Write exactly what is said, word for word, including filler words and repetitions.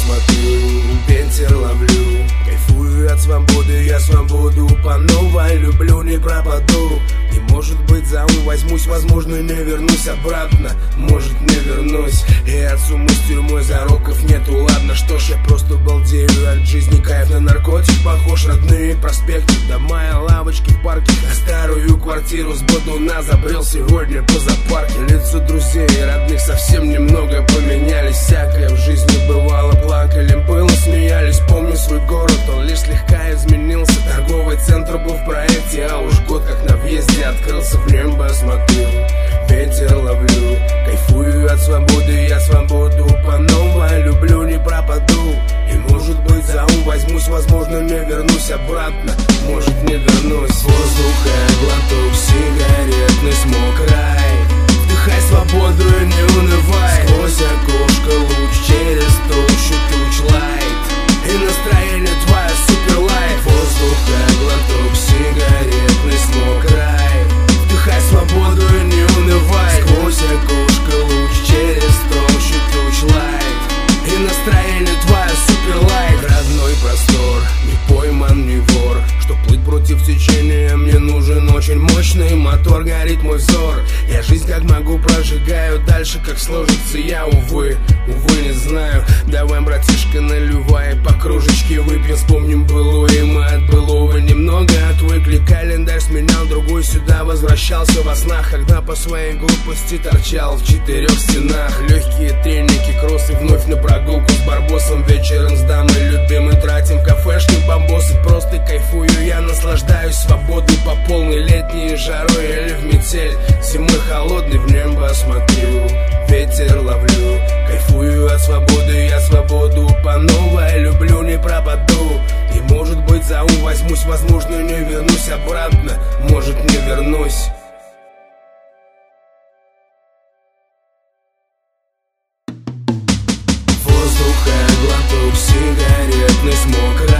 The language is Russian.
смотрю, ветер ловлю. Кайфую от свободы, я свободу по новой люблю, не пропаду. И может быть за ум возьмусь, возможно не вернусь обратно. Может не вернусь, и отцу мы с тюрьмой зароков нету. Ладно, что ж, я просто балдею от жизни, кайф на наркотик похож. Родные проспекты, дома и лавочки в парке. А старую квартиру с бодуна забрел сегодня по зоопарке. Лица друзей и родных совсем немного поменялись. Всякое в жизни бывало, плакали, было, смеялись. Помню свой город, он лишь слегка изменился. Торговый центр был в проекте, а уж год как на въезде открылся. В небо смотрю, ветер ловлю. Кайфую от свободы, я свободу по новой люблю, не пропаду. И может быть за ум возьмусь, возможно не вернусь обратно. Может не вернусь. Воздуха глоток, сигаретный смог рай. Вдыхай свободу и не унывай. Сквозь окошко луч, через толщу туч лайт. И настроение твое суперлайт. Воздуха глоток, сигаретный смог рай. Вдыхай свободу и не унывай. Сквозь окошко луч, через толщу туч лайт. И настроение твое суперлайт. Родной простор, не пойман, не вор. Чтоб плыть против течения, мне нужен очень мощный мотор. Горит мой взор, я жизнь как могу прожигаю. Дальше как сложится я, увы, увы не знаю. Давай, братишка, наливай, по кружечке выпьем. Вспомним былое, мы от былого немного отвыкли. Календарь сменял, другой сюда возвращался во снах. Когда по своей глупости торчал в четырех стенах. Легкие треники, кроссы, вновь на прогулку с барбосом. Вечером с дамой любимой тратим в кафешке бамбосы. Просто кайфую, я наслаждаюсь свободой по полной. Летней жарой или в метель, зимой холодный, в небо смотрю, ветер ловлю. Кайфую от свободы, я свободу по новой люблю, не пропаду. И может быть за ум возьмусь, возможно не вернусь обратно. Может не вернусь. Воздуха глоток, сигаретный смог